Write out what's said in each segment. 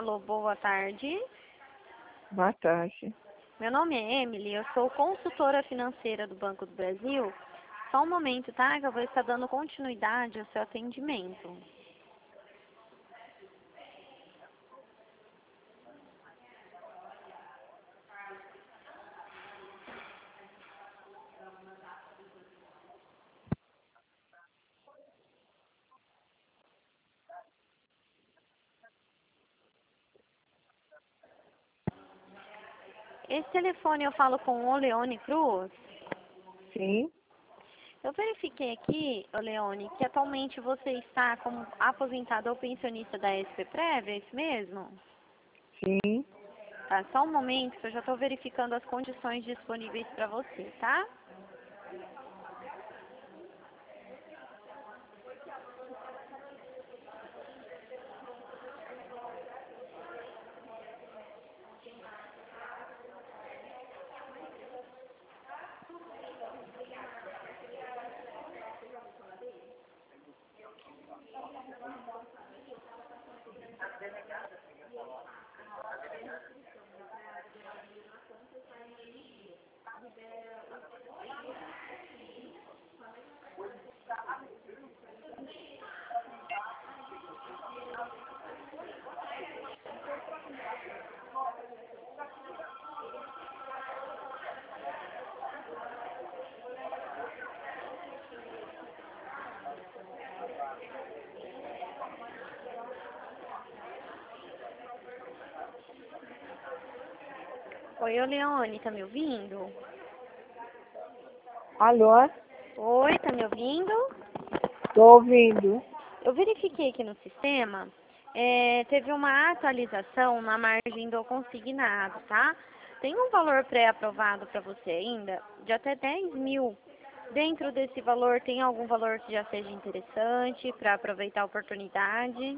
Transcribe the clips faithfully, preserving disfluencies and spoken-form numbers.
Alô, boa tarde. Boa tarde. Meu nome é Emily, eu sou consultora financeira do Banco do Brasil. Só um momento, tá? Que eu vou estar dando continuidade ao seu atendimento. Esse telefone eu falo com o Leone Cruz. Sim, Eu verifiquei aqui, ô Leone, que atualmente você está como aposentado ou pensionista da S P Prev, é isso mesmo? sim. Tá, só um momento que eu já estou verificando as condições disponíveis para você, tá? Oi, ô Leone, tá me ouvindo? Alô? Oi, tá me ouvindo? Tô ouvindo. Eu verifiquei aqui no sistema, é, teve uma atualização na margem do consignado, tá? Tem um valor pré-aprovado para você ainda, de até dez mil. Dentro desse valor, tem algum valor que já seja interessante para aproveitar a oportunidade?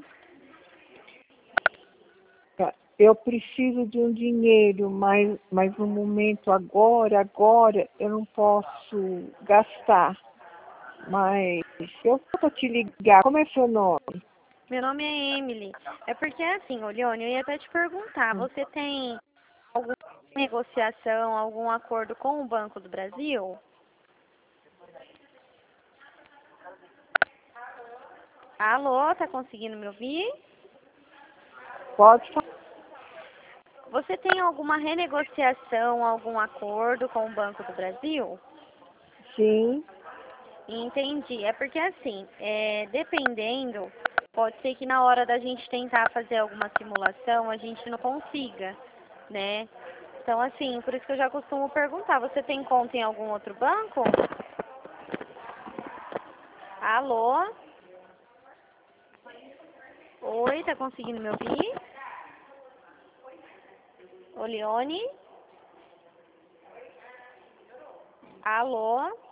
Tá. Eu preciso de um dinheiro, mas, mas no momento agora, agora, eu não posso gastar. Mas eu vou te ligar. Como é seu nome? Meu nome é Emily. É porque assim, ô Leone, eu ia até te perguntar, você tem alguma negociação, algum acordo com o Banco do Brasil? Alô, tá conseguindo me ouvir? Pode falar. Você tem alguma renegociação, algum acordo com o Banco do Brasil? Sim. Entendi. É porque assim, é, dependendo, pode ser que na hora da gente tentar fazer alguma simulação, a gente não consiga, né? Então, assim, por isso que eu já costumo perguntar, você tem conta em algum outro banco? Alô? Oi, tá conseguindo me ouvir? Ô, Leone? Alô?